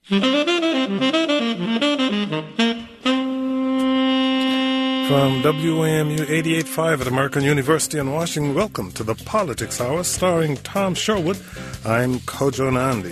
From WAMU 88.5 at American University in Washington, welcome to the Politics Hour, starring Tom Sherwood. I'm Kojo Nandi.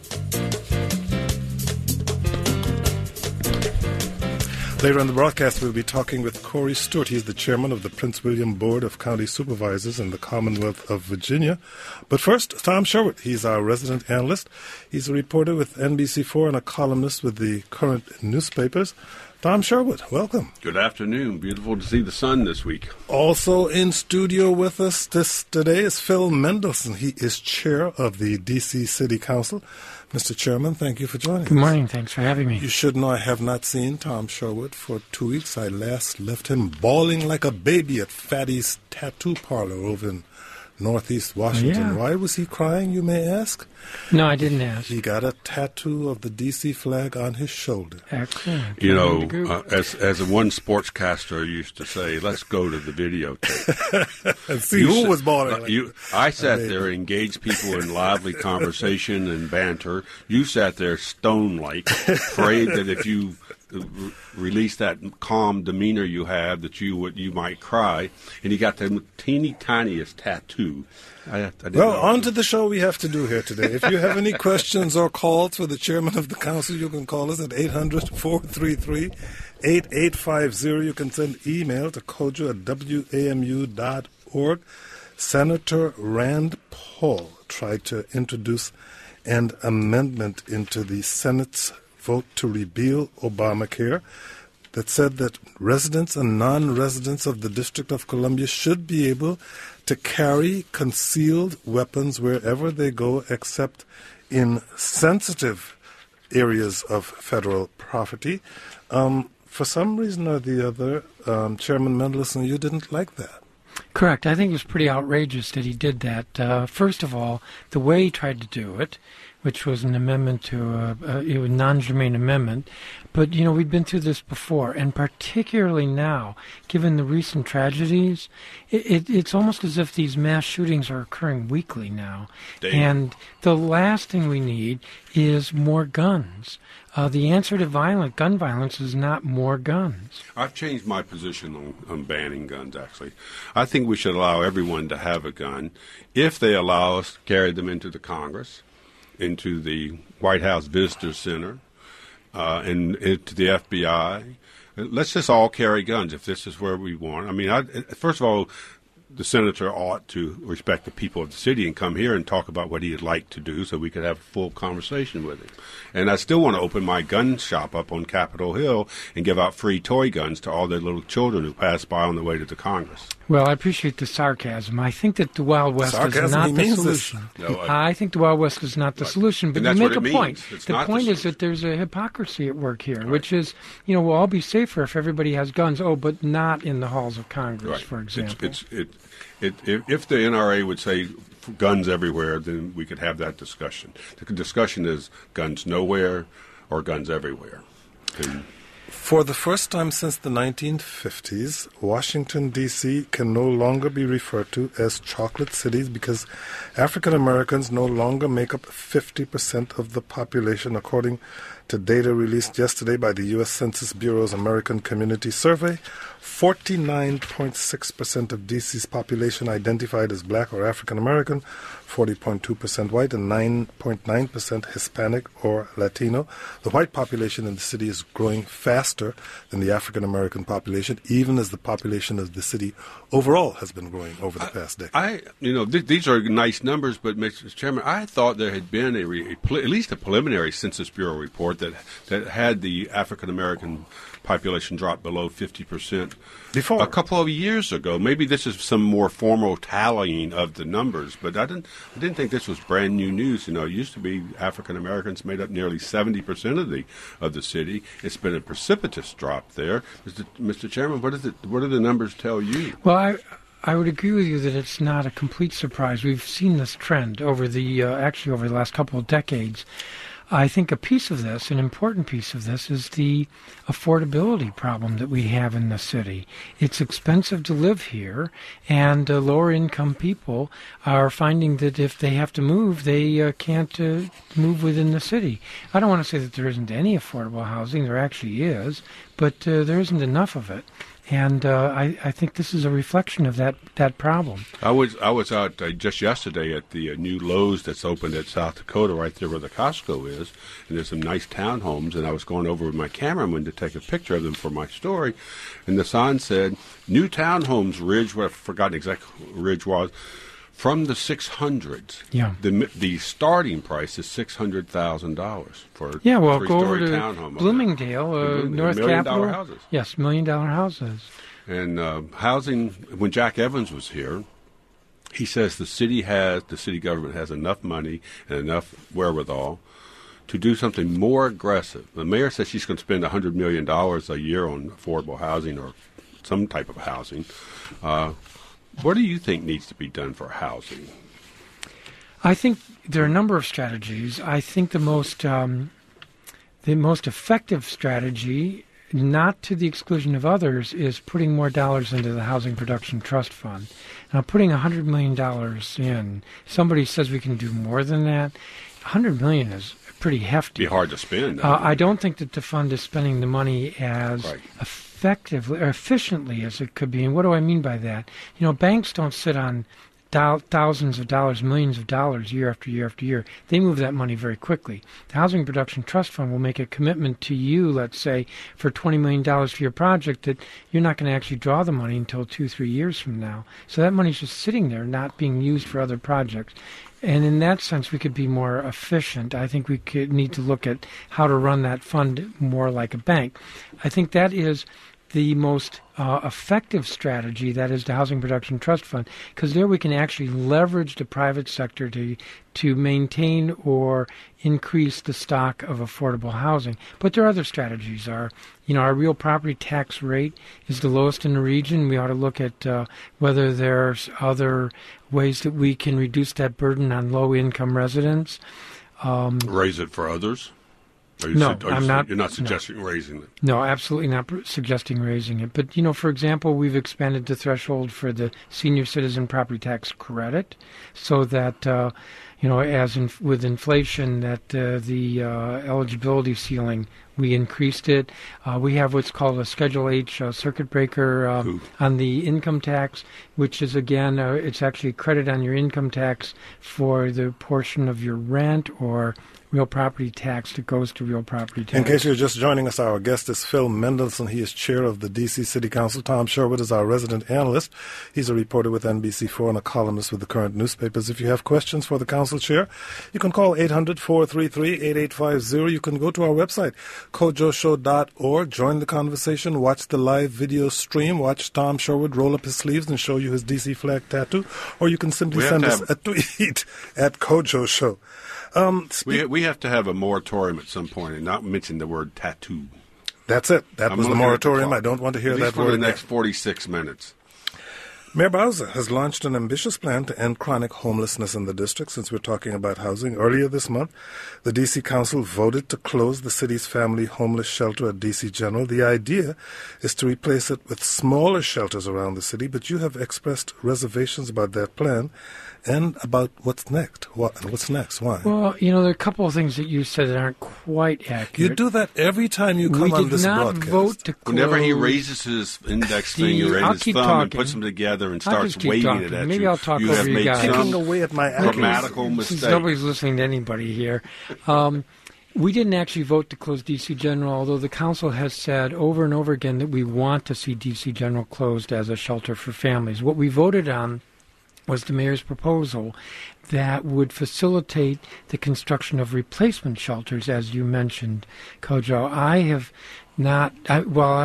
Later in the broadcast, we'll be talking with Corey Stewart. He's the chairman of the Prince William Board of County Supervisors in the Commonwealth of Virginia. But first, Tom Sherwood. He's our resident analyst. He's a reporter with NBC4 and a columnist with the current newspapers. Tom Sherwood, welcome. Good afternoon. Beautiful to see the sun this week. Also in studio with us today is Phil Mendelson. He is chair of the D.C. City Council. Mr. Chairman, thank you for joining us. Good morning. Thanks for having me. You should know I have not seen Tom Sherwood for 2 weeks. I last left him bawling like a baby at Fatty's Tattoo Parlor over in Northeast Washington. Yeah. Why was he crying, you may ask? No, I didn't ask. He got a tattoo of the D.C. flag on his shoulder. Excellent. You know, as one sportscaster used to say, let's go to the videotape. And see who was bawling. I sat there, engaged people in lively conversation and banter. You sat there stone-like, afraid that if you release that calm demeanor you have, that you might cry, and you got the teeny tiniest tattoo. Well, on to the show we have to do here today. If you have any questions or calls for the chairman of the council, you can call us at 800-433-8850. You can send email to kojo at wamu.org. Senator Rand Paul tried to introduce an amendment into the Senate's vote to repeal Obamacare that said that residents and non-residents of the District of Columbia should be able to carry concealed weapons wherever they go except in sensitive areas of federal property. For some reason or the other, Chairman Mendelson, you didn't like that. Correct. I think it was pretty outrageous that he did that. First of all, the way he tried to do it, which was an amendment to a non-germane amendment. But, you know, we've been through this before, and particularly now, given the recent tragedies, it's almost as if these mass shootings are occurring weekly now. Dave. And the last thing we need is more guns. The answer to gun violence is not more guns. I've changed my position on banning guns, actually. I think we should allow everyone to have a gun if they allow us to carry them into the Congress, into the White House Visitor Center, and into the FBI. Let's just all carry guns if this is where we want. I mean, first of all, the senator ought to respect the people of the city and come here and talk about what he'd like to do so we could have a full conversation with him. And I still want to open my gun shop up on Capitol Hill and give out free toy guns to all the little children who pass by on the way to the Congress. Well, I appreciate the sarcasm. I think that the Wild West is not the solution. No, I think the Wild West is not the solution, but you make a point. The point is that there's a hypocrisy at work here, which is, you know, we'll all be safer if everybody has guns, but not in the halls of Congress, for example. If the NRA would say guns everywhere, then we could have that discussion. The discussion is guns nowhere or guns everywhere. For the first time since the 1950s, Washington, D.C. can no longer be referred to as chocolate cities because African Americans no longer make up 50% of the population, according to data released yesterday by the U.S. Census Bureau's American Community Survey. 49.6% of D.C.'s population identified as black or African American, 40.2% white, and 9.9% Hispanic or Latino. The white population in the city is growing faster than the African American population, even as the population of the city overall has been growing over the past decade. These are nice numbers, but Mr. Chairman, I thought there had been at least a preliminary Census Bureau report that had the African American population drop below 50% before a couple of years ago. Maybe this is some more formal tallying of the numbers, but I didn't think this was brand new news. You know, it used to be African Americans made up nearly 70% of the city. It's been a precipitous drop there. Mr. Chairman, what do the numbers tell you? Well, I would agree with you that it's not a complete surprise. We've seen this trend over the last couple of decades. I think a piece of this, an important piece of this, is the affordability problem that we have in the city. It's expensive to live here, and lower income people are finding that if they have to move, they can't move within the city. I don't want to say that there isn't any affordable housing. There actually is, but there isn't enough of it. And I think this is a reflection of that problem. I was out just yesterday at the new Lowe's that's opened at South Dakota, right there where the Costco is, and there's some nice townhomes. And I was going over with my cameraman to take a picture of them for my story, and the sign said, "New townhomes, Ridge." What I've forgotten exactly what Ridge was. From the 600s, yeah. The starting price is $600,000 for a go over three-story to townhome. Bloomingdale, North $1 million Capitol. houses. Yes, $1 million houses. And housing. When Jack Evans was here, he says the city government has enough money and enough wherewithal to do something more aggressive. The mayor says she's going to spend $100 million a year on affordable housing or some type of housing. What do you think needs to be done for housing? I think there are a number of strategies. I think the most effective strategy, not to the exclusion of others, is putting more dollars into the Housing Production Trust Fund. Now, putting $100 million in, somebody says we can do more than that. $100 million is pretty hefty. It'd be hard to spend. I don't think that the fund is spending the money as effectively or efficiently as it could be. And what do I mean by that? You know, banks don't sit on thousands of dollars, millions of dollars year after year after year. They move that money very quickly. The Housing Production Trust Fund will make a commitment to you, let's say, for $20 million for your project, that you're not going to actually draw the money until 2-3 years from now. So that money's just sitting there, not being used for other projects. And in that sense, we could be more efficient. I think we could need to look at how to run that fund more like a bank. I think that is the most effective strategy, that is the Housing Production Trust Fund, because there we can actually leverage the private sector to maintain or increase the stock of affordable housing. But there are other strategies. Our real property tax rate is the lowest in the region. We ought to look at whether there's other ways that we can reduce that burden on low-income residents. Raise it for others? I'm not. You're not suggesting raising it? No, absolutely not suggesting raising it. But, for example, we've expanded the threshold for the senior citizen property tax credit so that, with inflation, that the eligibility ceiling, we increased it. We have what's called a Schedule H circuit breaker on the income tax, which is, again, it's actually credit on your income tax for the portion of your rent or real property tax that goes to real property tax. In case you're just joining us, our guest is Phil Mendelson. He is chair of the D.C. City Council. Tom Sherwood is our resident analyst. He's a reporter with NBC4 and a columnist with the current newspapers. If you have questions for the council chair, you can call 800-433-8850. You can go to our website, kojoshow.org. Join the conversation. Watch the live video stream. Watch Tom Sherwood roll up his sleeves and show you his D.C. flag tattoo. Or you can simply send us a tweet at Kojo Show. We have to have a moratorium at some point and not mention the word tattoo. That's it. That was the moratorium. I don't want to hear that word for the next 46 minutes. Mayor Bowser has launched an ambitious plan to end chronic homelessness in the district. Since we're talking about housing, earlier this month, the D.C. Council voted to close the city's family homeless shelter at D.C. General. The idea is to replace it with smaller shelters around the city, but you have expressed reservations about that plan and about what's next. What's next? Why? Well, there are a couple of things that you said that aren't quite accurate. You do that every time you come on this broadcast. We did not vote to close. Whenever he raises his index finger and his thumb and puts them together and starts waving it at Maybe you, I'll talk you over have you made guys. some Picking away at my grammatical mistake. Nobody's listening to anybody here. We didn't actually vote to close D.C. General, although the council has said over and over again that we want to see D.C. General closed as a shelter for families. What we voted on was the mayor's proposal that would facilitate the construction of replacement shelters, as you mentioned, Kojo. I have not. I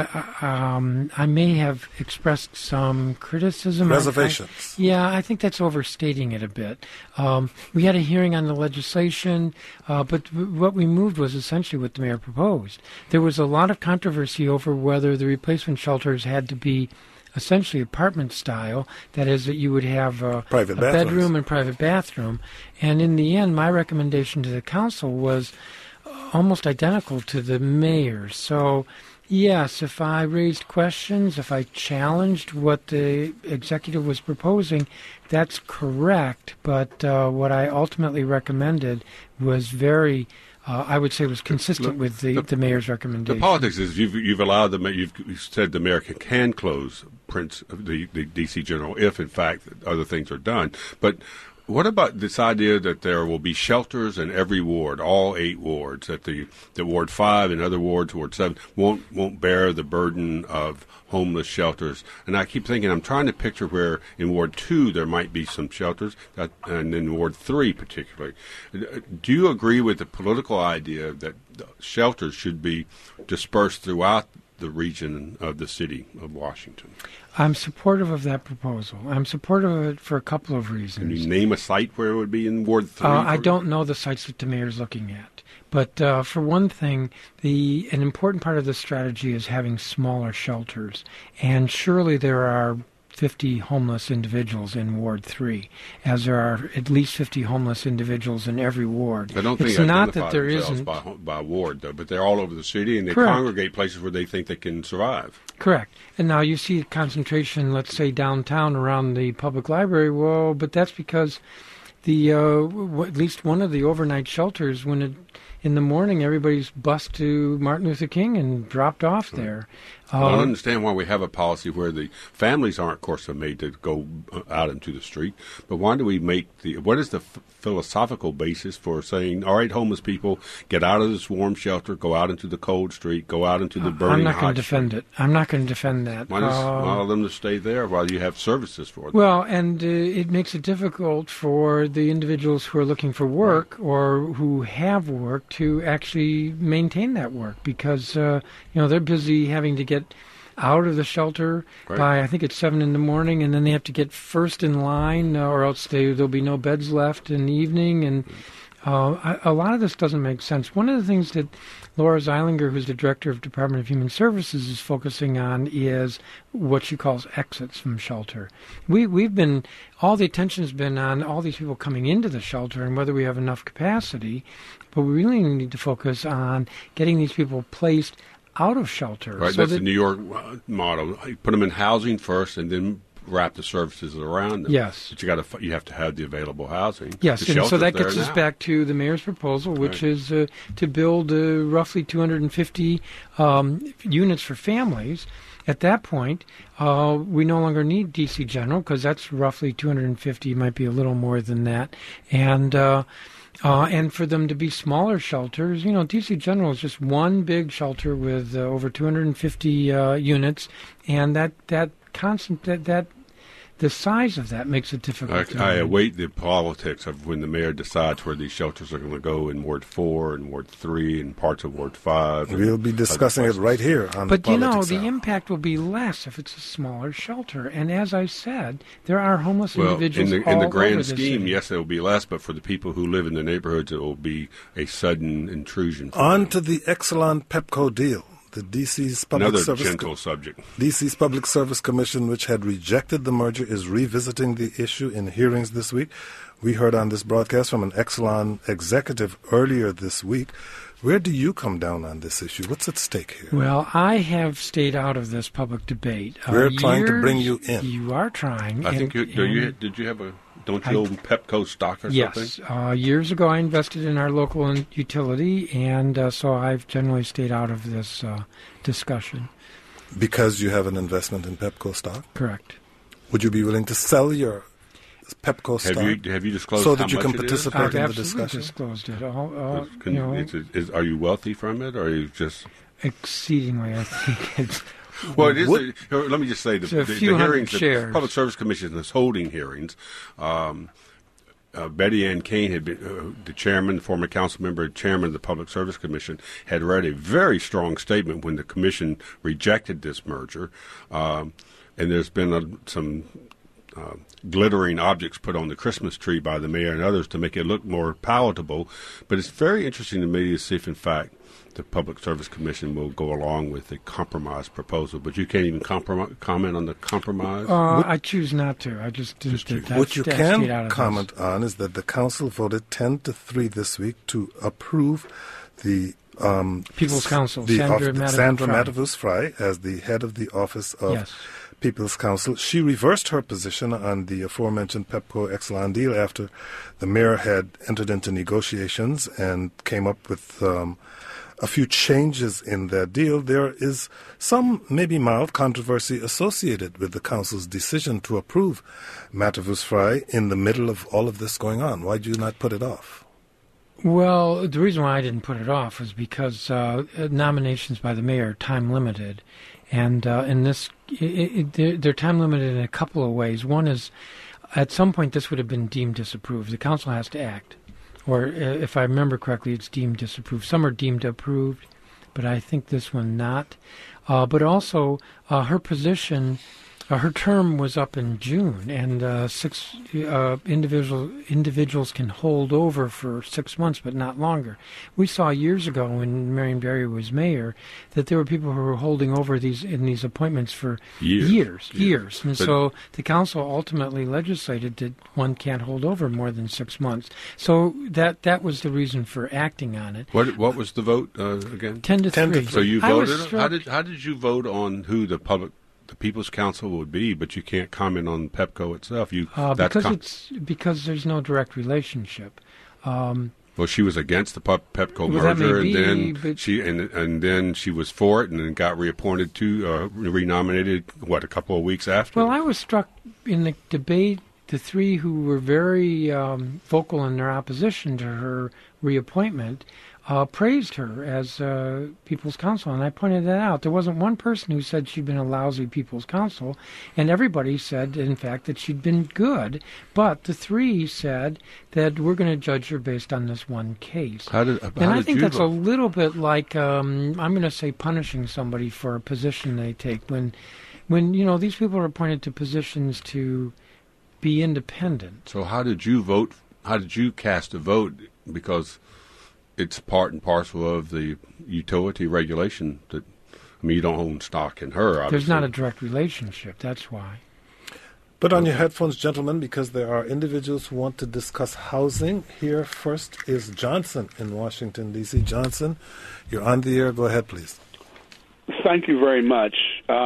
may have expressed some criticism. Reservations. I think that's overstating it a bit. We had a hearing on the legislation, but what we moved was essentially what the mayor proposed. There was a lot of controversy over whether the replacement shelters had to be essentially apartment style, that is, that you would have a bedroom and private bathroom. And in the end, my recommendation to the council was almost identical to the mayor's. So, yes, if I raised questions, if I challenged what the executive was proposing, that's correct. But what I ultimately recommended was very, I would say, was consistent with the mayor's recommendation. The politics is you've allowed you've said the mayor can close the D.C. General if, in fact, other things are done. But what about this idea that there will be shelters in every ward, all 8 wards, that the Ward 5 and other wards, Ward 7, won't bear the burden of homeless shelters? And I keep thinking, I'm trying to picture where in Ward 2 there might be some shelters, and in Ward 3 particularly. Do you agree with the political idea that shelters should be dispersed throughout the region of the city of Washington? I'm supportive of that proposal. I'm supportive of it for a couple of reasons. Can you name a site where it would be in Ward 3? I don't know the sites that the mayor is looking at. But for one thing, an important part of the strategy is having smaller shelters. And surely there are 50 homeless individuals in Ward 3, as there are at least 50 homeless individuals in every ward. I don't think it's not that there isn't by ward, though, but they're all over the city, and they Correct. congregate places where they think they can survive. Correct. And now you see concentration, let's say, downtown around the public library. Well, but that's because at least one of the overnight shelters, in the morning, everybody's bused to Martin Luther King and dropped off there. I don't understand why we have a policy where the families aren't, of course, made to go out into the street. But why do we what is the philosophical basis for saying, all right, homeless people, get out of this warm shelter, go out into the cold street, go out into the burning hot I'm not going to defend it. I'm not going to defend that. Why just allow them to stay there while you have services for them? Well, and it makes it difficult for the individuals who are looking for work or who have work to actually maintain that work because, they're busy having to get out of the shelter by, I think it's 7 in the morning, and then they have to get first in line or else there'll be no beds left in the evening. And a lot of this doesn't make sense. One of the things that Laura Zeilinger, who's the director of Department of Human Services, is focusing on is what she calls exits from shelter. All the attention has been on all these people coming into the shelter and whether we have enough capacity, but we really need to focus on getting these people placed out of shelter. Right, that's the New York motto. You put them in housing first and then wrap the services around them. Yes. But you have to have the available housing. Yes, and so that gets us back to the mayor's proposal, which is to build roughly 250 units for families. At that point, we no longer need D.C. General because that's roughly 250, might be a little more than that. And for them to be smaller shelters, D.C. General is just one big shelter with over 250 units, and the size of that makes it difficult. I await the politics of when the mayor decides where these shelters are going to go in Ward 4 and Ward 3 and parts of Ward 5. We'll be discussing it right here on the Politics the Hour. impact will be less if it's a smaller shelter. And as I said, there are homeless individuals all in the grand over scheme, city. yes, it will be less, but for the people who live in the neighborhoods, it will be a sudden intrusion. On to the Exelon Pepco deal. The DC's DC's Public Service Commission, which had rejected the merger, is revisiting the issue in hearings this week. We heard on this broadcast from an Exelon executive earlier this week. Where do you come down on this issue? What's at stake here? Well, I have stayed out of this public debate. We're trying to bring you in. You are trying. I think did you have don't you own Pepco stock or something? Yes. Years ago, I invested in our local utility, and so I've generally stayed out of this discussion. Because you have an investment in Pepco stock? Correct. Would you be willing to sell your Pepco stock? Have you disclosed so how that you much can participate in the discussion? I've disclosed it. Are you wealthy from it, or are you just exceedingly? I think it's. Well, it is. Let me just say the hearings. The Public Service Commission is holding hearings. Betty Ann Kane had been the chairman, former council member, chairman of the Public Service Commission, had read a very strong statement when the commission rejected this merger, and there's been some glittering objects put on the Christmas tree by the mayor and others to make it look more palatable. But it's very interesting to me to see if, in fact, the Public Service Commission will go along with the compromise proposal. But you can't even comment on the compromise? I choose not to. I just what you can comment on is that the council voted 10-3 this week to approve the People's Council, Sandra Matavus-Frei. Matavus-Frei, as the head of the Office of Yes. People's Council. She reversed her position on the aforementioned Pepco Exelon deal after the mayor had entered into negotiations and came up with a few changes in that deal. There is some maybe mild controversy associated with the council's decision to approve Matavus-Frei in the middle of all of this going on. Why did you not put it off? Well, the reason why I didn't put it off was because nominations by the mayor are time limited, and in this, they're time limited in a couple of ways. One is, at some point, this would have been deemed disapproved. The council has to act, or if I remember correctly, it's deemed disapproved. Some are deemed approved, but I think this one not. But also, her position. Her term was up in June, and 6 individuals can hold over for 6 months, but not longer. We saw years ago when Marion Barry was mayor that there were people who were holding over in these appointments for years. And so the council ultimately legislated that one can't hold over more than 6 months. So that was the reason for acting on it. What was the vote again? 10-3. So you voted. How did you vote on who the People's Council would be, but you can't comment on Pepco itself? Because there's no direct relationship. Well, she was against the Pepco Well, merger, that may and be, then but- then she was for it, and then got reappointed renominated. A couple of weeks after? Well, I was struck in the debate. The three who were very vocal in their opposition to her reappointment praised her as People's Counsel, and I pointed that out. There wasn't one person who said she'd been a lousy People's Counsel, and everybody said, in fact, that she'd been good, but the three said that we're going to judge her based on this one case. I think that's a little bit like, I'm going to say, punishing somebody for a position they take. When these people are appointed to positions to be independent. So how did you vote? How did you cast a vote? Because it's part and parcel of the utility regulation that, you don't own stock in her, obviously. There's not a direct relationship, that's why. Put on your headphones, gentlemen, because there are individuals who want to discuss housing. Here first is Johnson in Washington, D.C. Johnson, you're on the air. Go ahead, please. Thank you very much.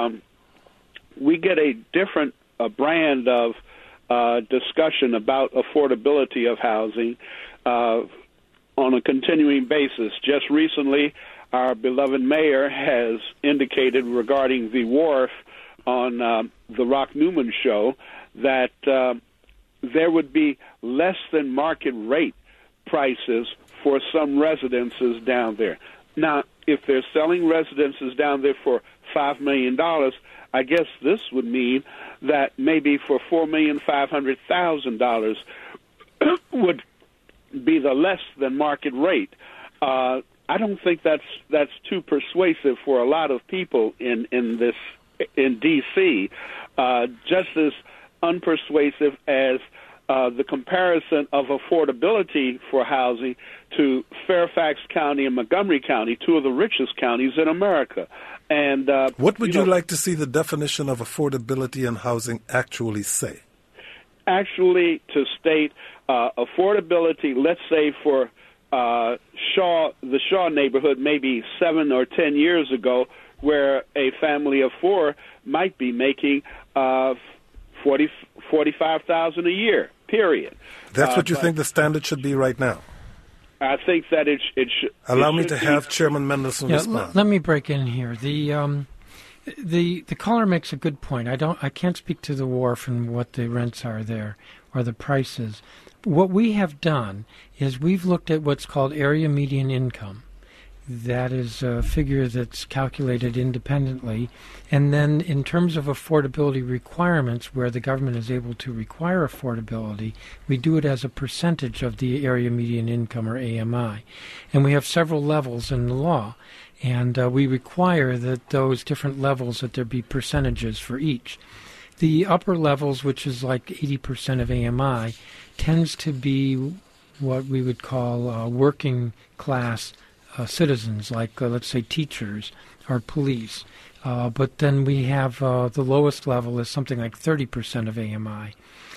We get a different brand of discussion about affordability of housing on a continuing basis. Just recently, our beloved mayor has indicated regarding the wharf on the Rock Newman show that there would be less than market rate prices for some residences down there. Now, if they're selling residences down there for $5 million, I guess this would mean that maybe for $4,500,000 would be the less than market rate. I don't think that's too persuasive for a lot of people in D.C. Just as unpersuasive as the comparison of affordability for housing to Fairfax County and Montgomery County, two of the richest counties in America. And what would you like to see the definition of affordability in housing actually say? Actually, to state affordability, let's say for the Shaw neighborhood, maybe 7 or 10 years ago, where a family of four might be making $45,000 a year. Period. That's what you think the standard should be right now? I think that it should. Allow me to have Chairman Mendelson respond. Let me break in here. The caller makes a good point. I can't speak to the wharf and what the rents are there or the prices. What we have done is we've looked at what's called area median income. That is a figure that's calculated independently. And then in terms of affordability requirements, where the government is able to require affordability, we do it as a percentage of the area median income, or AMI. And we have several levels in the law. And we require that those different levels, that there be percentages for each. The upper levels, which is like 80% of AMI, tends to be what we would call working class citizens, like let's say teachers or police. But then we have the lowest level is something like 30% of AMI.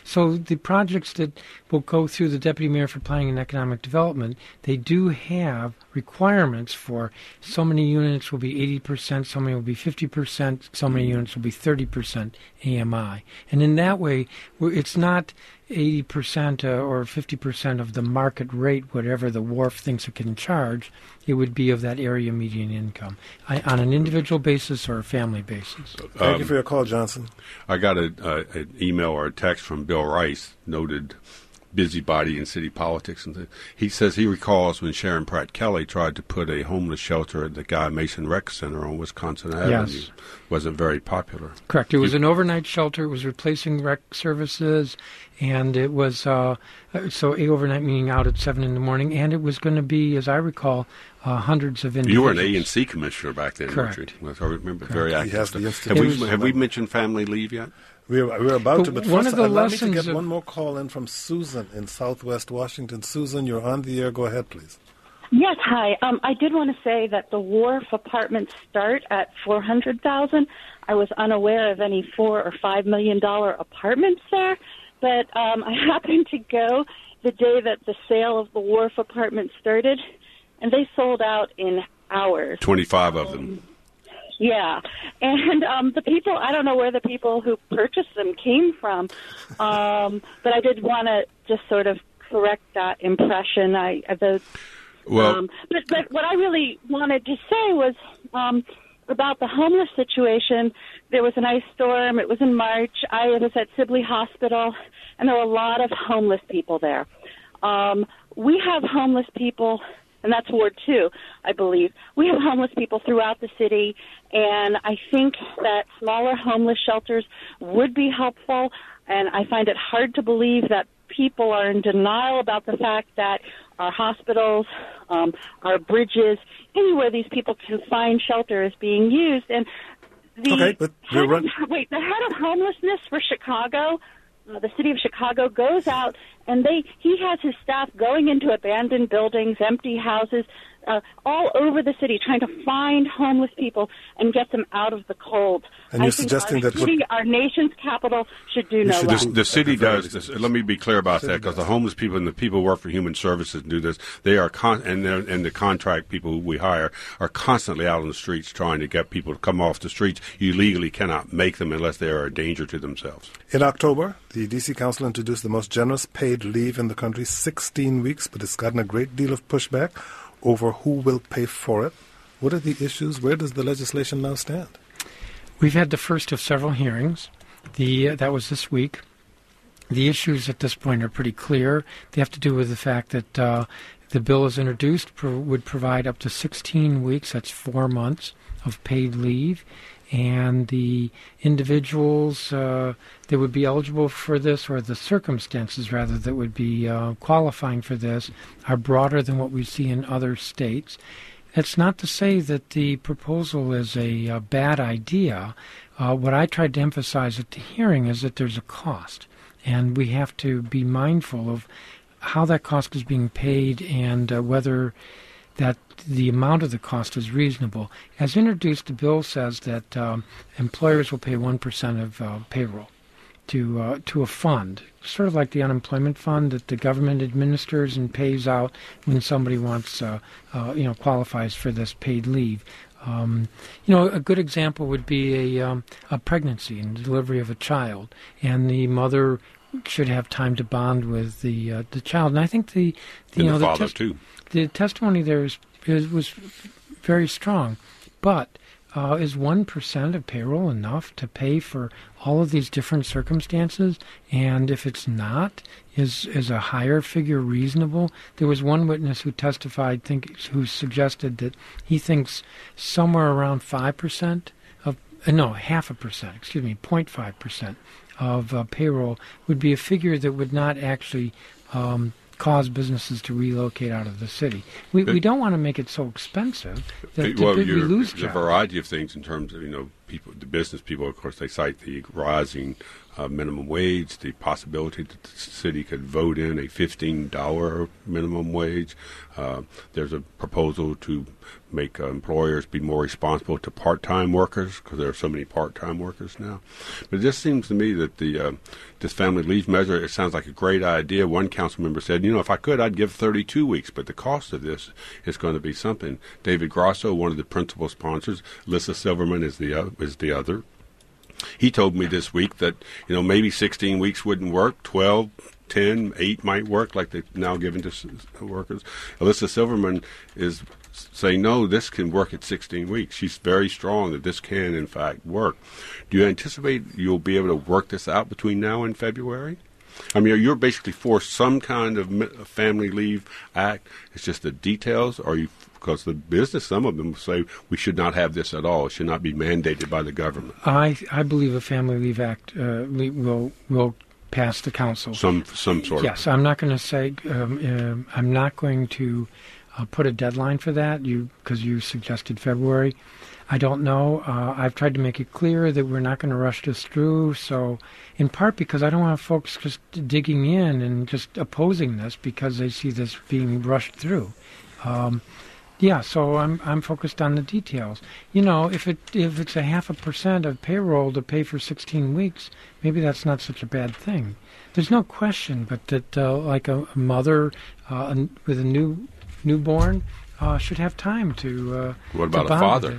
So the projects that will go through the Deputy Mayor for Planning and Economic Development, they do have requirements for so many units will be 80%, so many will be 50%, so many units will be 30% AMI. And in that way, it's not 80% or 50% of the market rate, whatever the wharf thinks it can charge. It would be of that area median income on an individual basis or a family basis. Thank you for your call, Johnson. I got an email or a text from Bill Rice, noted busybody in city politics, and he says he recalls when Sharon Pratt Kelly tried to put a homeless shelter at the Guy Mason Rec Center on Wisconsin Avenue. Yes. Wasn't very popular. Correct. It was an overnight shelter. It was replacing rec services, and it was so overnight meaning out at 7 in the morning, and it was going to be, as I recall, hundreds of individuals. You were an A&C commissioner back then, Correct. weren't you? I remember. Correct. Very He active has stuff. the institution. Have we mentioned family leave yet? We're about to, but one first, of the allow me to lessons get of- one more call in from Susan in Southwest Washington. Susan, you're on the air. Go ahead, please. Yes, hi. I did want to say that the wharf apartments start at $400,000. I was unaware of any $4 or $5 million apartments there, but I happened to go the day that the sale of the wharf apartments started, and they sold out in hours. 25 of them. Yeah, and the people, I don't know where the people who purchased them came from, but I did want to just sort of correct that impression. But what I really wanted to say was about the homeless situation. There was an ice storm. It was in March. I was at Sibley Hospital, and there were a lot of homeless people there. We have homeless people, and that's Ward 2, I believe. We have homeless people throughout the city, and I think that smaller homeless shelters would be helpful, and I find it hard to believe that people are in denial about the fact that our hospitals, our bridges, anywhere these people can find shelter is being used. And the head of homelessness for Chicago, the city of Chicago, goes out and he has his staff going into abandoned buildings, empty houses, all over the city, trying to find homeless people and get them out of the cold. And you're suggesting that our nation's capital should do no less. The city does this. Let me be clear about that, because the homeless people and the people who work for Human Services do this. They are and the contract people who we hire are constantly out on the streets trying to get people to come off the streets. You legally cannot make them unless they are a danger to themselves. In October, the D.C. Council introduced the most generous paid leave in the country, 16 weeks, but it's gotten a great deal of pushback over who will pay for it. What are the issues? Where does the legislation now stand? We've had the first of several hearings. That was this week. The issues at this point are pretty clear. They have to do with the fact that the bill is introduced would provide up to 16 weeks, that's 4 months, of paid leave. And the individuals that would be eligible for this, or the circumstances, rather, that would be qualifying for this, are broader than what we see in other states. That's not to say that the proposal is a bad idea. What I tried to emphasize at the hearing is that there's a cost, and we have to be mindful of how that cost is being paid and whether that the amount of the cost is reasonable. As introduced, the bill says that employers will pay 1% of payroll to a fund, sort of like the unemployment fund that the government administers and pays out when somebody wants, qualifies for this paid leave. A good example would be a pregnancy and the delivery of a child, and the mother should have time to bond with the child. And I think the father too. The testimony there was very strong, but is 1% of payroll enough to pay for all of these different circumstances? And if it's not, is a higher figure reasonable? There was one witness who testified, who suggested that he thinks somewhere around 5% of, 0.5% of payroll would be a figure that would not actually cause businesses to relocate out of the city. We don't want to make it so expensive that we lose jobs. There's a variety of things in terms of, the business people, of course, they cite the rising minimum wage, the possibility that the city could vote in a $15 minimum wage. There's a proposal to make employers be more responsible to part-time workers because there are so many part-time workers now. But it just seems to me that this family leave measure, it sounds like a great idea. One council member said, if I could, I'd give 32 weeks, but the cost of this is going to be something. David Grosso, one of the principal sponsors, Alyssa Silverman is the other. He told me this week that, maybe 16 weeks wouldn't work, 12, 10, 8 might work, like they've now given to workers. Alyssa Silverman is saying, no, this can work at 16 weeks. She's very strong that this can, in fact, work. Do you anticipate you'll be able to work this out between now and February? I mean, you're basically for some kind of family leave act. It's just the details, or you... Because the business, some of them say we should not have this at all. It should not be mandated by the government. I believe a Family Leave Act will pass the council. Some sort of. Yes, I'm not going to say. I'm not going to put a deadline for that. Because you suggested February. I don't know. I've tried to make it clear that we're not going to rush this through. So, in part because I don't want folks just digging in and just opposing this because they see this being rushed through. Yeah, so I'm focused on the details. If it's 0.5% of payroll to pay for 16 weeks, maybe that's not such a bad thing. There's no question, but that like a mother with a newborn should have time to. What about a father?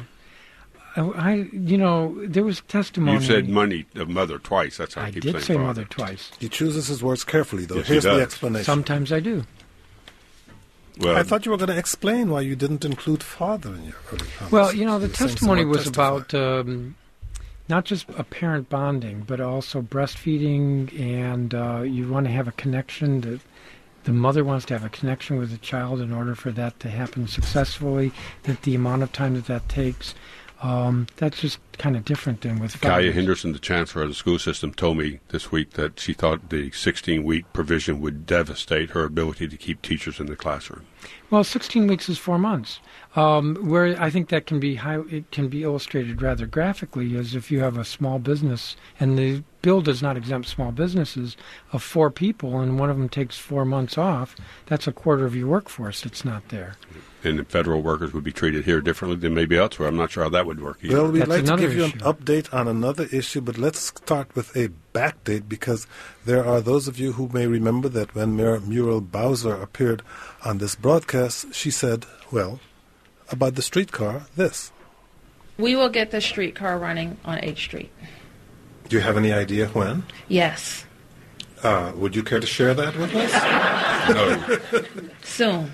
There was testimony. You said mother twice. That's how I keep saying did say father. Mother twice. He chooses his words carefully, though. Yes, Here's the explanation. Sometimes I do. Well, I thought you were going to explain why you didn't include father in your early comments. Well, the testimony was about not just a parent bonding, but also breastfeeding, and you want to have a connection. The mother wants to have a connection with the child in order for that to happen successfully, that the amount of time that takes. That's just kind of different than with fathers. Kaya Henderson, the chancellor of the school system, told me this week that she thought the 16-week provision would devastate her ability to keep teachers in the classroom. Well, 16 weeks is 4 months. Where I think that can be it can be illustrated rather graphically is if you have a small business, and the bill does not exempt small businesses, of 4 people, and one of them takes 4 months off, that's a quarter of your workforce that's not there. And the federal workers would be treated here differently than maybe elsewhere. I'm not sure how that would work either. Well, we'd like to give you an issue. update on another issue, but let's start with a backdate because there are those of you who may remember that when Mayor Muriel Bowser appeared on this broadcast, she said, well, about the streetcar, this. We will get the streetcar running on 8th Street. Do you have any idea when? Yes. Would you care to share that with us? No. Soon.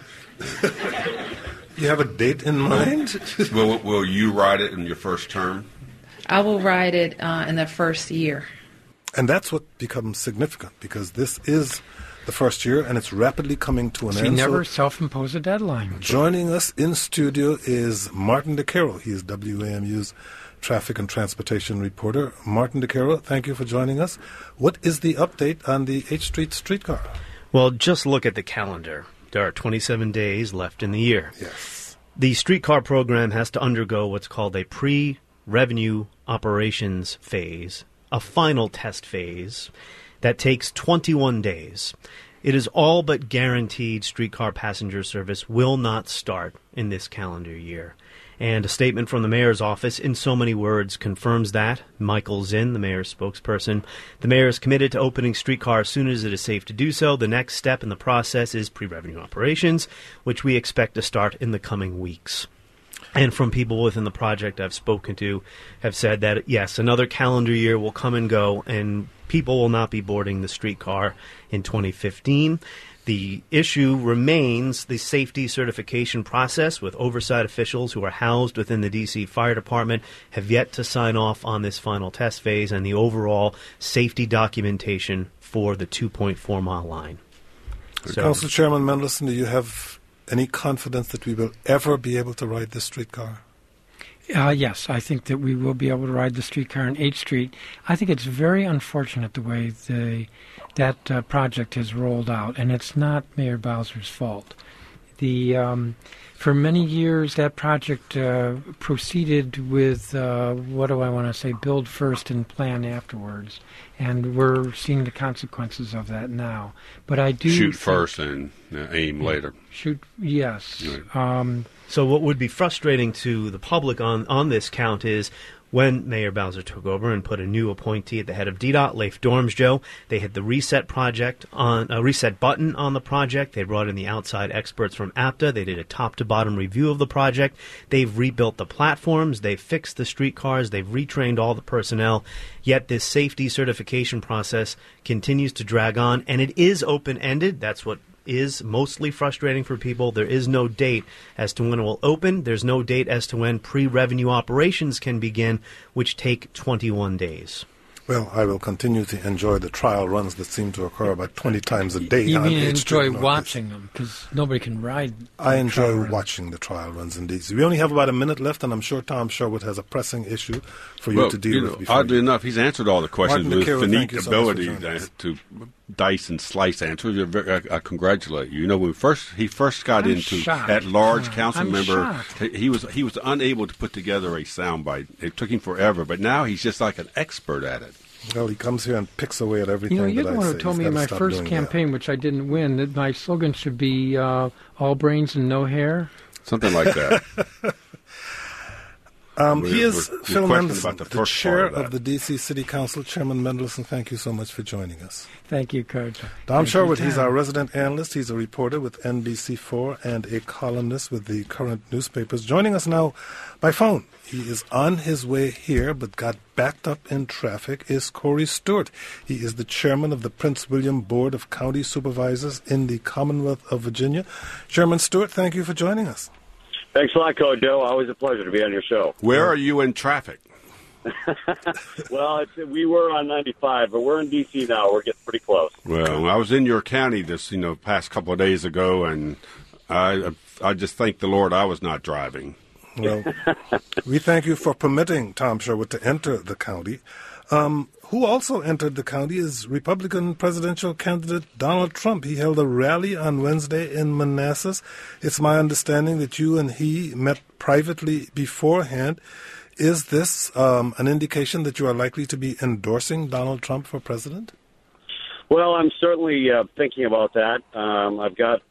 You have a date in mind? Will you ride it in your first term? I will ride it in the first year. And that's what becomes significant because this is the first year and it's rapidly coming to an end. We never self-impose a deadline. Joining us in studio is Martin DeCarroll. He is WAMU's traffic and transportation reporter. Martin DeCarroll, thank you for joining us. What is the update on the 8th Street streetcar? Well, just look at the calendar. There are 27 days left in the year. Yes. The streetcar program has to undergo what's called a pre-revenue operations phase, a final test phase that takes 21 days. It is all but guaranteed streetcar passenger service will not start in this calendar year. And a statement from the mayor's office, in so many words, confirms that. Michael Zinn, the mayor's spokesperson, the mayor is committed to opening streetcar as soon as it is safe to do so. The next step in the process is pre-revenue operations, which we expect to start in the coming weeks. And from people within the project I've spoken to have said that, yes, another calendar year will come and go, and people will not be boarding the streetcar in 2015. The issue remains the safety certification process, with oversight officials who are housed within the D.C. Fire Department have yet to sign off on this final test phase and the overall safety documentation for the 2.4-mile line. So, Council Chairman Mendelson, do you have any confidence that we will ever be able to ride this streetcar? Yes, I think that we will be able to ride the streetcar on 8th Street. I think it's very unfortunate the way that project has rolled out, and it's not Mayor Bowser's fault. For many years, that project proceeded with, build first and plan afterwards. And we're seeing the consequences of that now. But I do shoot first and aim later. Shoot, yes. Right. So what would be frustrating to the public on this count is when Mayor Bowser took over and put a new appointee at the head of DDOT, Leif Dormsjo, they hit the reset button on the project. They brought in the outside experts from APTA. They did a top-to-bottom review of the project. They've rebuilt the platforms. They've fixed the streetcars. They've retrained all the personnel. Yet this safety certification process continues to drag on, and it is open-ended. That's what is mostly frustrating for people. There is no date as to when it will open. There's no date as to when pre-revenue operations can begin, which take 21 days. Well, I will continue to enjoy the trial runs that seem to occur about 20 times a day. You mean enjoy watching them, because nobody can ride. I enjoy watching the trial runs, indeed. So we only have about a minute left, and I'm sure Tom Sherwood has a pressing issue for you to deal with. Oddly enough, he's answered all the questions with finite ability to dice and slice answers. I congratulate you. You know, when he first got into at-large council member, he was unable to put together a soundbite. It took him forever, but now he's just like an expert at it. Well, he comes here and picks away at everything. You're the one who told me in my first campaign, which I didn't win, that my slogan should be all brains and no hair. Something like that. He is Phil Mendelson, the chair of the D.C. City Council. Chairman Mendelson, thank you so much for joining us. Thank you, Coach. Tom Sherwood, he's our resident analyst. He's a reporter with NBC4 and a columnist with the current newspapers. Joining us now by phone. He is on his way here, but got backed up in traffic, is Corey Stewart. He is the chairman of the Prince William Board of County Supervisors in the Commonwealth of Virginia. Chairman Stewart, thank you for joining us. Thanks a lot, Coach Joe. Always a pleasure to be on your show. Where are you in traffic? Well, we were on 95, but we're in D.C. now. We're getting pretty close. Well, I was in your county this past couple of days ago, and I just thank the Lord I was not driving. Well, we thank you for permitting Tom Sherwood to enter the county. Who also entered the county is Republican presidential candidate Donald Trump. He held a rally on Wednesday in Manassas. It's my understanding that you and he met privately beforehand. Is this an indication that you are likely to be endorsing Donald Trump for president? Well, I'm certainly thinking about that. I've got,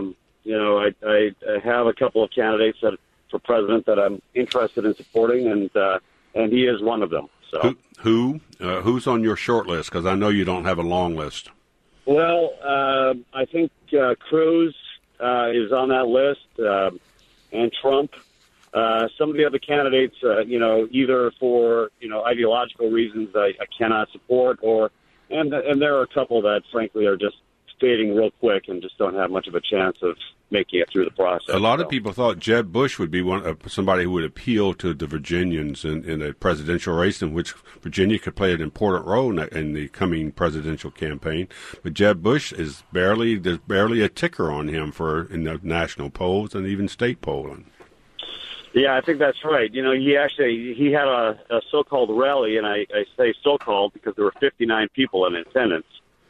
I have a couple of candidates for president that I'm interested in supporting, and he is one of them. So. Who's on your short list? Because I know you don't have a long list. Well, I think Cruz is on that list, and Trump. Some of the other candidates, either for ideological reasons I cannot support, and there are a couple that frankly are just fading real quick and just don't have much of a chance of making it through the process. A lot of people thought Jeb Bush would be somebody who would appeal to the Virginians in a presidential race in which Virginia could play an important role in the coming presidential campaign. But Jeb Bush there's barely a ticker on him in the national polls and even state polling. Yeah, I think that's right. He had a so-called rally, and I say so-called because there were 59 people in attendance.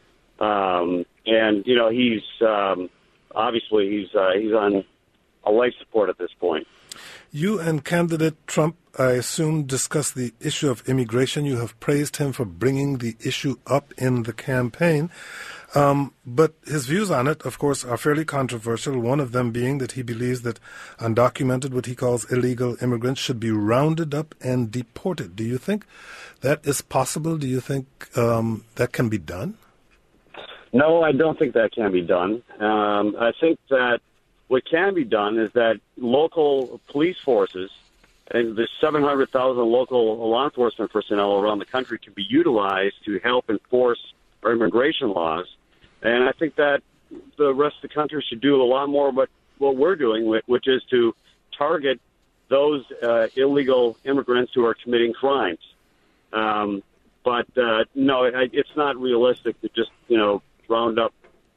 He's obviously he's on a life support at this point. You and candidate Trump, I assume, discussed the issue of immigration. You have praised him for bringing the issue up in the campaign. But his views on it, of course, are fairly controversial, one of them being that he believes that undocumented, what he calls illegal immigrants, should be rounded up and deported. Do you think that is possible? Do you think that can be done? No, I don't think that can be done. I think that what can be done is that local police forces and the 700,000 local law enforcement personnel around the country can be utilized to help enforce our immigration laws. And I think that the rest of the country should do a lot more of what we're doing, which is to target those illegal immigrants who are committing crimes. But no, it's not realistic to just, round up,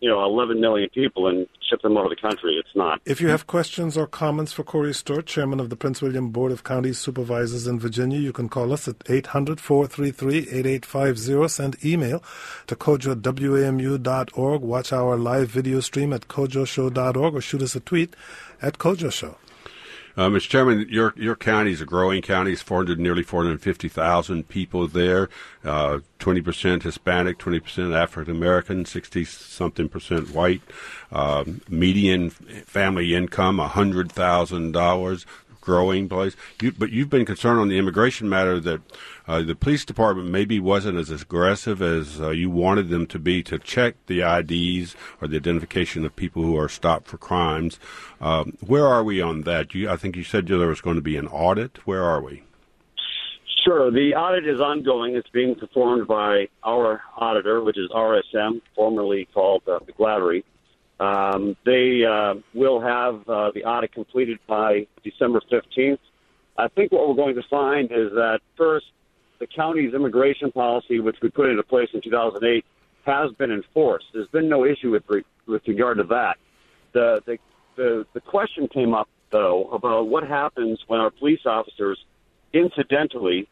11 million people and ship them out of the country. It's not. If you have questions or comments for Corey Stewart, Chairman of the Prince William Board of County Supervisors in Virginia, you can call us at 800-433-8850. Send email to kojo@wamu.org. Watch our live video stream at kojoshow.org or shoot us a tweet at kojoshow. Mr. Chairman, your county is a growing county. It's nearly 450,000 people there. 20% Hispanic, 20% African American, 60-something% white. Median family income $100,000. Growing place. But you've been concerned on the immigration matter that the police department maybe wasn't as aggressive as you wanted them to be to check the IDs or the identification of people who are stopped for crimes. Where are we on that? I think you said there was going to be an audit. Where are we? Sure. The audit is ongoing. It's being performed by our auditor, which is RSM, formerly called McGladdery. They will have the audit completed by December 15th. I think what we're going to find is that, first, the county's immigration policy, which we put into place in 2008, has been enforced. There's been no issue with regard to that. The question came up, though, about what happens when our police officers incidentally,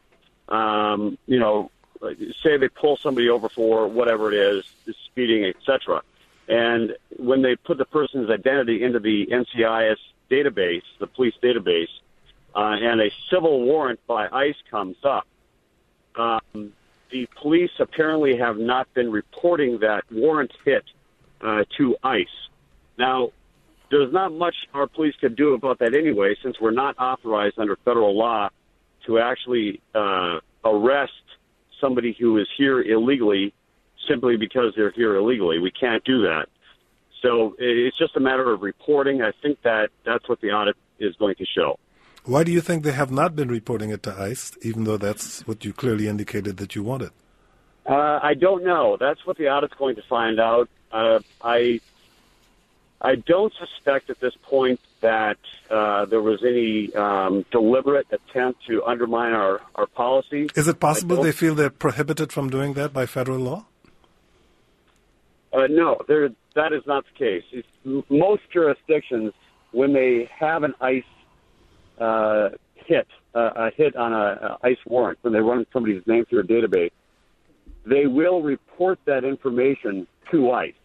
say they pull somebody over for whatever it is, speeding, etc., and when they put the person's identity into the NCIS database, the police database, and a civil warrant by ICE comes up, the police apparently have not been reporting that warrant hit to ICE. Now, there's not much our police could do about that anyway, since we're not authorized under federal law to actually arrest somebody who is here illegally simply because they're here illegally. We can't do that. So it's just a matter of reporting. I think that's what the audit is going to show. Why do you think they have not been reporting it to ICE, even though that's what you clearly indicated that you wanted? I don't know. That's what the audit's going to find out. I don't suspect at this point that there was any deliberate attempt to undermine our policy. Is it possible they feel they're prohibited from doing that by federal law? No, that is not the case. Most jurisdictions, when they have an ICE hit on a ICE warrant, when they run somebody's name through a database, they will report that information to ICE.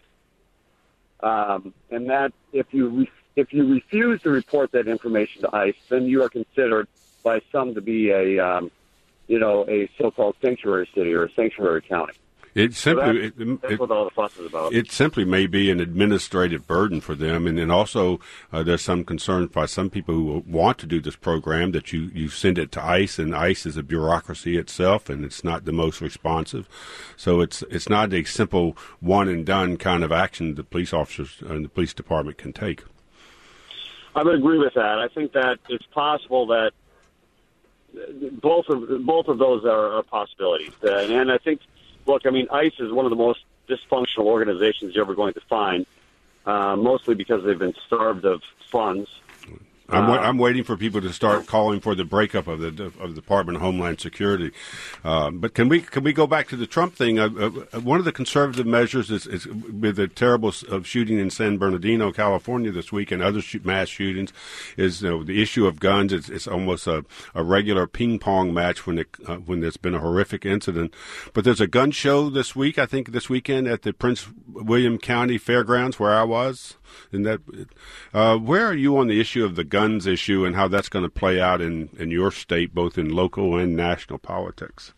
And that if you refuse to report that information to ICE, then you are considered by some to be a so-called sanctuary city or a sanctuary county. That's what all the fuss is about. It simply may be an administrative burden for them, and then also there's some concern by some people who want to do this program that you send it to ICE, and ICE is a bureaucracy itself, and it's not the most responsive. So it's not a simple one and done kind of action the police officers and the police department can take. I would agree with that. I think that it's possible that both of those are possibilities, and I think. Look, I mean, ICE is one of the most dysfunctional organizations you're ever going to find, mostly because they've been starved of funds. I'm waiting for people to start calling for the breakup of the Department of Homeland Security. But can we go back to the Trump thing? One of the conservative measures is with the terrible shooting in San Bernardino, California this week, and other mass shootings, is the issue of guns. It's almost a regular ping pong match when there's been a horrific incident. But there's a gun show this week. I think this weekend at the Prince William County Fairgrounds, where I was. Where are you on the issue of the guns issue and how that's going to play out in your state, both in local and national politics?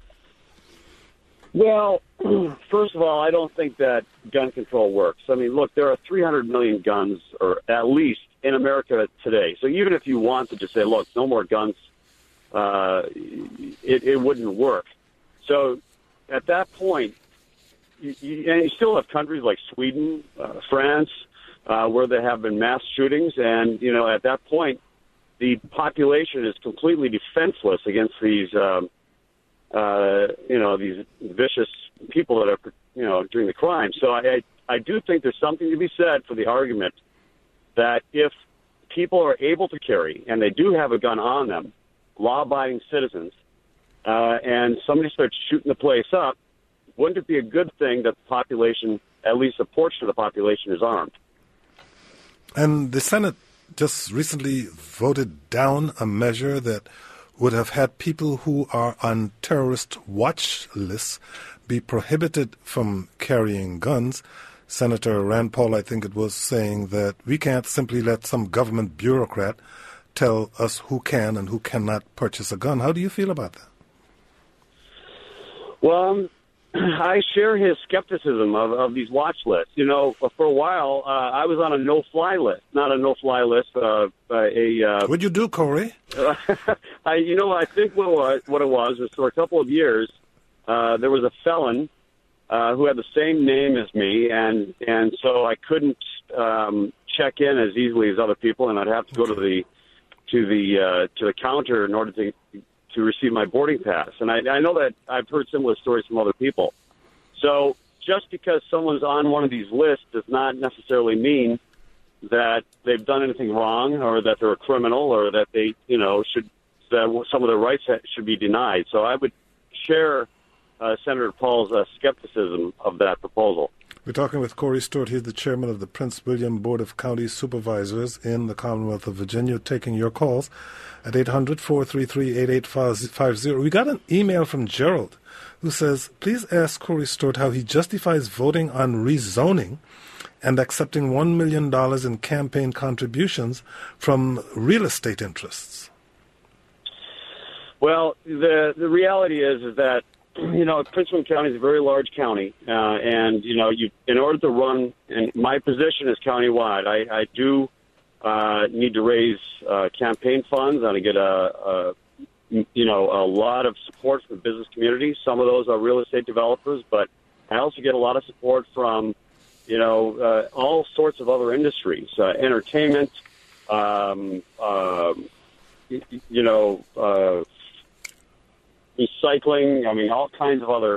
Well, first of all, I don't think that gun control works. I mean, look, there are 300 million guns, or at least, in America today. So even if you want to just say, look, no more guns, it wouldn't work. So at that point, you still have countries like Sweden, France, where there have been mass shootings, and at that point, the population is completely defenseless against these, these vicious people that are, doing the crime. So I do think there's something to be said for the argument that if people are able to carry, and they do have a gun on them, law-abiding citizens, and somebody starts shooting the place up, wouldn't it be a good thing that the population at least a portion of the population is armed. And the Senate just recently voted down a measure that would have had people who are on terrorist watch lists be prohibited from carrying guns. Senator Rand Paul, I think it was, saying that we can't simply let some government bureaucrat tell us who can and who cannot purchase a gun. How do you feel about that? Well, I share his skepticism of these watch lists. You know, for a while, I was on a no-fly list. Not a no-fly list, What'd you do, Corey? I think what it was for a couple of years, there was a felon who had the same name as me, and so I couldn't check in as easily as other people, and I'd have to go to the counter in order to receive my boarding pass. And I know that I've heard similar stories from other people. So just because someone's on one of these lists does not necessarily mean that they've done anything wrong or that they're a criminal or that they, that some of their rights should be denied. So I would share Senator Paul's skepticism of that proposal. We're talking with Corey Stewart. He's the chairman of the Prince William Board of County Supervisors in the Commonwealth of Virginia, taking your calls at 800-433-8850. We got an email from Gerald who says, please ask Corey Stewart how he justifies voting on rezoning and accepting $1 million in campaign contributions from real estate interests. Well, the reality is that Prince William County is a very large county, and in order to run, and my position is countywide, I do need to raise campaign funds, and I get a lot of support from the business community. Some of those are real estate developers, but I also get a lot of support from all sorts of other industries, entertainment, recycling, all kinds of other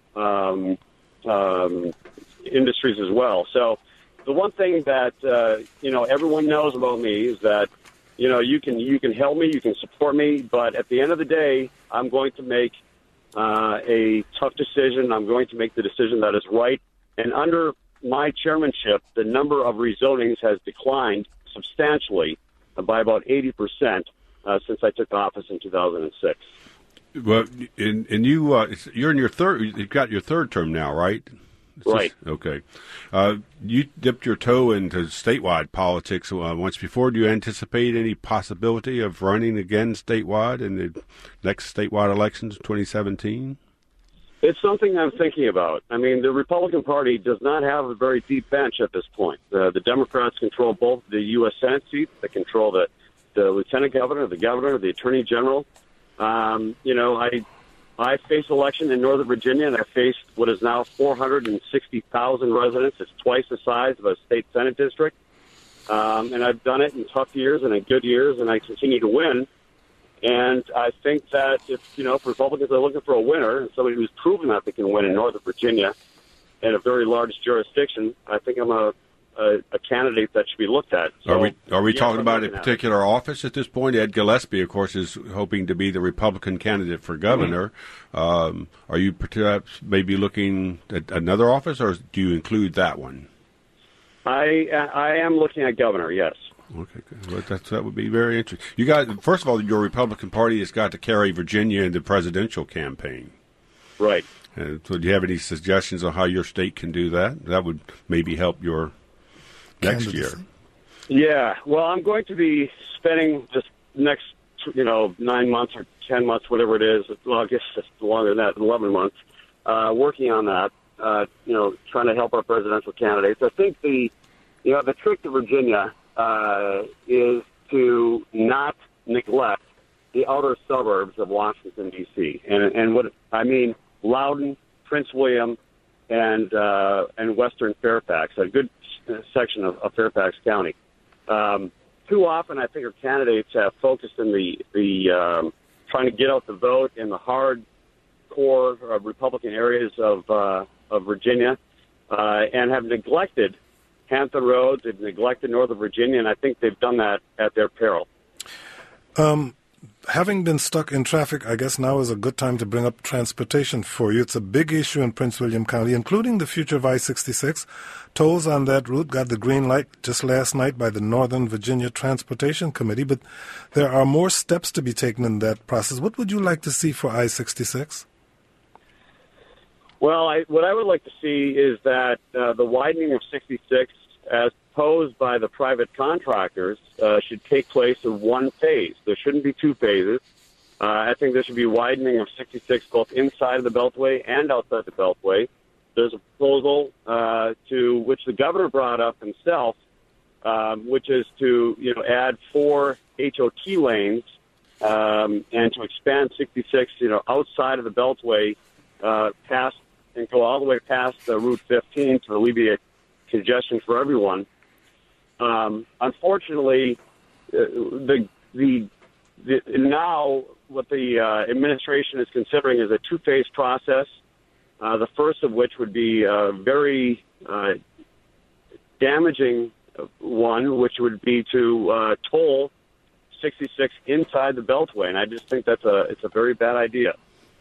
industries as well. So the one thing that, everyone knows about me is that, you can help me, you can support me, but at the end of the day, I'm going to make a tough decision. I'm going to make the decision that is right. And under my chairmanship, the number of rezonings has declined substantially by about 80% since I took office in 2006. Well, and you're in your third. You've got your third term now, right? Right. Okay. You dipped your toe into statewide politics once before. Do you anticipate any possibility of running again statewide in the next statewide elections, 2017? It's something I'm thinking about. The Republican Party does not have a very deep bench at this point. The Democrats control both the U.S. Senate seats. They control the lieutenant governor, the attorney general. I face election in Northern Virginia, and I faced what is now 460,000 residents. It's twice the size of a state Senate district. And I've done it in tough years and in good years, and I continue to win. And I think that if Republicans are looking for a winner, and somebody who's proven that they can win in Northern Virginia in a very large jurisdiction, I think I'm a candidate that should be looked at. So, are we talking about a particular office at this point? Ed Gillespie, of course, is hoping to be the Republican candidate for governor. Mm-hmm. Are you perhaps maybe looking at another office, or do you include that one? I am looking at governor, yes. Okay, good. Well, that would be very interesting. First of all, your Republican Party has got to carry Virginia in the presidential campaign. Right. So do you have any suggestions on how your state can do that? That would maybe help your next year. Yeah, well, I'm going to be spending this next, 9 months or 10 months, whatever it is. Well, I guess it's longer than that, 11 months, working on that. Trying to help our presidential candidates. I think the trick to Virginia is to not neglect the outer suburbs of Washington D.C. and what I mean, Loudoun, Prince William, and Western Fairfax, a good section of Fairfax County. Too often, I think our candidates have focused in the trying to get out the vote in the hardcore Republican areas of Virginia, and have neglected Hampton Roads. They've neglected Northern Virginia, and I think they've done that at their peril. having been stuck in traffic, I guess now is a good time to bring up transportation for you. It's a big issue in Prince William County, including the future of I-66. Tolls on that route got the green light just last night by the Northern Virginia Transportation Committee, but there are more steps to be taken in that process. What would you like to see for I-66? Well, what I would like to see is that the widening of 66, as proposed by the private contractors, should take place in one phase. There shouldn't be two phases. I think there should be widening of 66 both inside of the Beltway and outside the Beltway. There's a proposal to which the governor brought up himself, which is to add 4 HOT lanes and to expand 66 outside of the Beltway past and go all the way past Route 15 to alleviate congestion for everyone. Unfortunately, now what the administration is considering is a two-phase process. The first of which would be a very damaging one, which would be to toll 66 inside the Beltway, and I just think it's a very bad idea.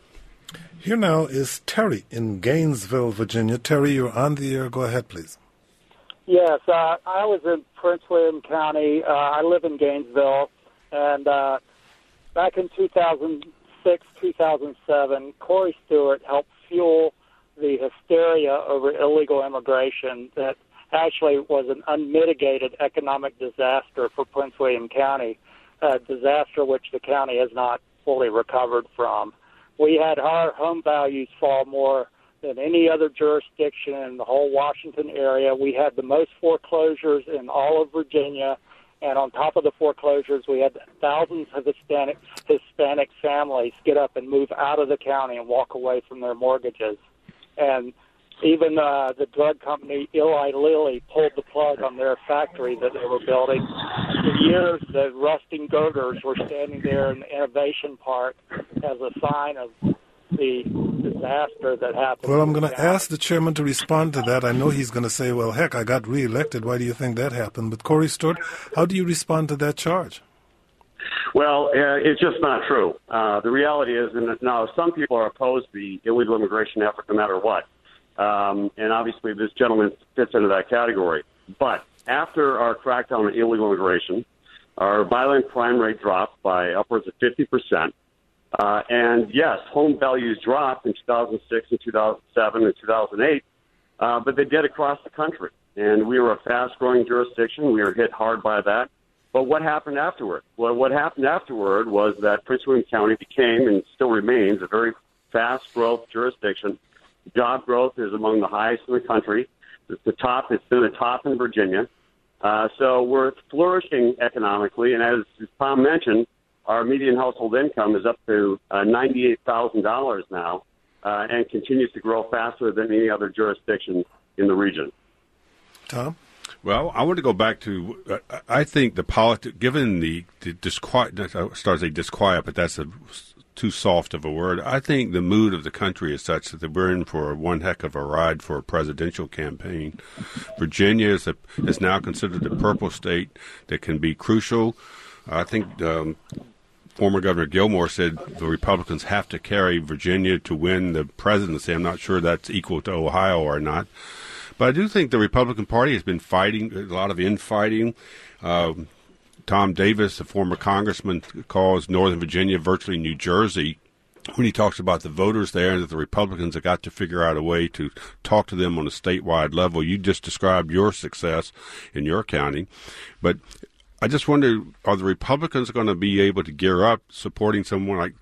Here now is Terry in Gainesville, Virginia. Terry, you're on the air. Go ahead, please. Yes, I was in Prince William County. I live in Gainesville, and back in 2006, 2007, Corey Stewart helped fuel the hysteria over illegal immigration that actually was an unmitigated economic disaster for Prince William County, a disaster which the county has not fully recovered from. We had our home values fall more than any other jurisdiction in the whole Washington area. We had the most foreclosures in all of Virginia, and on top of the foreclosures, we had thousands of Hispanic families get up and move out of the county and walk away from their mortgages. And even the drug company Eli Lilly pulled the plug on their factory that they were building. For years, the rusting girders were standing there in the Innovation Park as a sign of the disaster that happened. Well, I'm going to ask the chairman to respond to that. I know he's going to say, well, heck, I got reelected. Why do you think that happened? But Corey Stewart, how do you respond to that charge? Well, it's just not true. The reality is, and now some people are opposed to the illegal immigration effort no matter what. And obviously this gentleman fits into that category. But after our crackdown on illegal immigration, our violent crime rate dropped by upwards of 50%. And yes, home values dropped in 2006 and 2007 and 2008, but they did across the country. And we were a fast-growing jurisdiction. We were hit hard by that. But what happened afterward? Well, what happened afterward was that Prince William County became and still remains a very fast-growth jurisdiction. Job growth is among the highest in the country. It's the top. It's been the top in Virginia. So we're flourishing economically. And as Tom mentioned, our median household income is up to $98,000 now and continues to grow faster than any other jurisdiction in the region. Tom? Well, I want to go back to, I think the politics, given the disquiet, I start to say disquiet, but that's too soft of a word. I think the mood of the country is such that we're in for one heck of a ride for a presidential campaign. Virginia is now considered a purple state that can be crucial. I think former Governor Gilmore said the Republicans have to carry Virginia to win the presidency. I'm not sure that's equal to Ohio or not. But I do think the Republican Party has been fighting, a lot of infighting. Tom Davis, a former congressman, calls Northern Virginia virtually New Jersey when he talks about the voters there and that the Republicans have got to figure out a way to talk to them on a statewide level. You just described your success in your county. But I just wonder, are the Republicans going to be able to gear up supporting someone like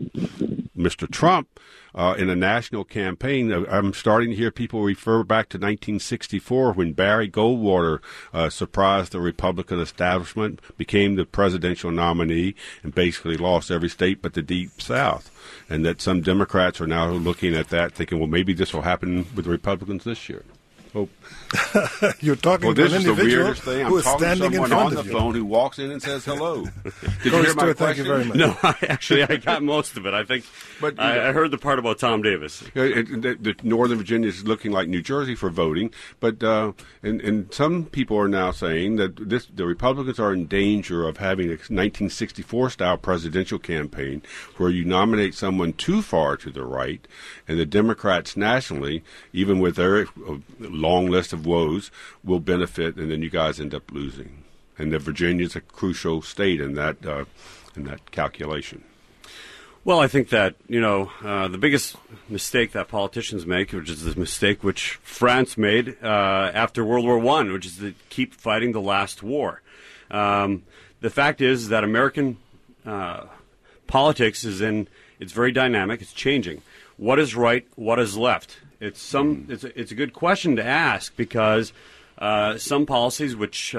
Mr. Trump in a national campaign? I'm starting to hear people refer back to 1964 when Barry Goldwater surprised the Republican establishment, became the presidential nominee, and basically lost every state but the Deep South. And that some Democrats are now looking at that thinking, well, maybe this will happen with the Republicans this year. Oh. You're talking Well, to this an is the individual weirdest thing. who I'm is talking to standing in someone front on the of you. phone who walks in and says hello. Did you Corey hear my Stewart, thank question? you very much. No, I got most of it. I think But, I heard the part about Tom Davis. The Northern Virginia is looking like New Jersey for voting, but and some people are now saying that the Republicans are in danger of having a 1964-style presidential campaign where you nominate someone too far to the right, and the Democrats nationally, even with their long list of woes, will benefit, and then you guys end up losing. And that Virginia is a crucial state in that calculation. Well, I think that, the biggest mistake that politicians make, which is the mistake which France made after World War I, which is to keep fighting the last war. The fact is that American politics it's very dynamic, it's changing. What is right, what is left? It's a good question to ask because some policies which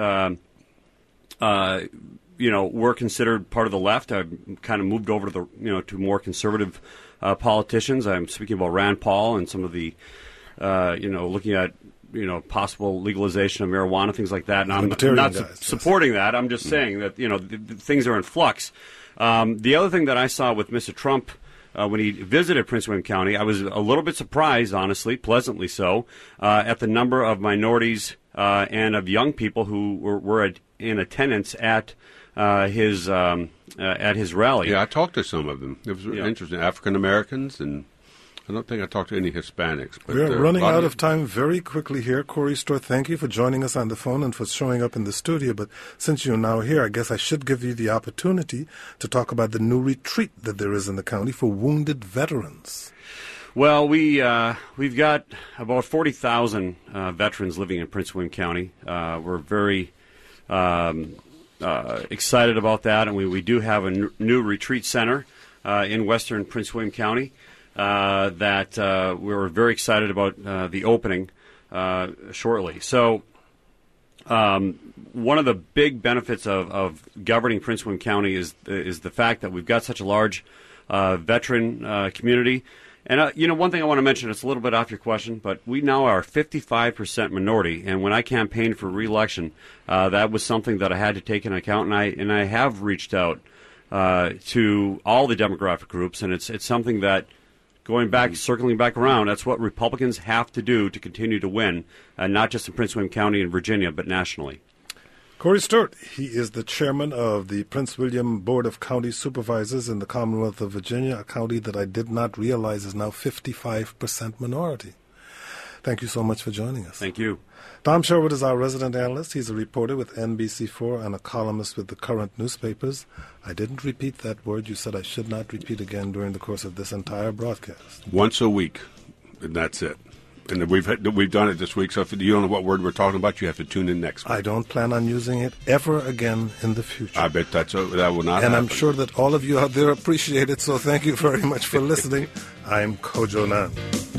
were considered part of the left have kind of moved over to to more conservative politicians. I'm speaking about Rand Paul and some of the looking at possible legalization of marijuana, things like that. And I'm not supporting that. I'm just saying that things are in flux. The other thing that I saw with Mr. Trump when he visited Prince William County, I was a little bit surprised, honestly, pleasantly so, at the number of minorities and of young people who were in attendance at his rally. Yeah, I talked to some of them. It was interesting. African Americans, and I don't think I talked to any Hispanics. But we're running out of time very quickly here. Corey Stewart, thank you for joining us on the phone and for showing up in the studio. But since you're now here, I guess I should give you the opportunity to talk about the new retreat that there is in the county for wounded veterans. Well, we've got about 40,000 veterans living in Prince William County. We're very excited about that, and we do have a new retreat center in western Prince William County that we're very excited about the opening shortly. So one of the big benefits of governing Prince William County is the fact that we've got such a large veteran community. And, one thing I want to mention, it's a little bit off your question, but we now are 55% minority. And when I campaigned for re-election, that was something that I had to take into account. And I have reached out to all the demographic groups. And it's something that, circling back around, that's what Republicans have to do to continue to win, not just in Prince William County and Virginia, but nationally. Corey Stewart, he is the chairman of the Prince William Board of County Supervisors in the Commonwealth of Virginia, a county that I did not realize is now 55% minority. Thank you so much for joining us. Thank you. Tom Sherwood is our resident analyst. He's a reporter with NBC4 and a columnist with the current newspapers. I didn't repeat that word. You said I should not repeat again during the course of this entire broadcast. Once a week, and that's it. And we've done it this week, so if you don't know what word we're talking about, you have to tune in next week. I don't plan on using it ever again in the future. I bet that will not and happen. I'm sure that all of you out there appreciate it, so thank you very much for listening. I'm Kojo Nam.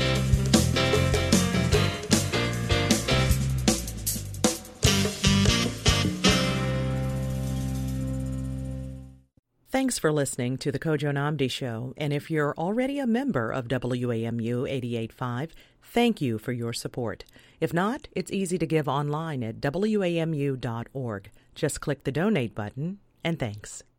Thanks for listening to the Kojo Nnamdi Show. And if you're already a member of WAMU 88.5, thank you for your support. If not, it's easy to give online at WAMU.org. Just click the donate button, and thanks.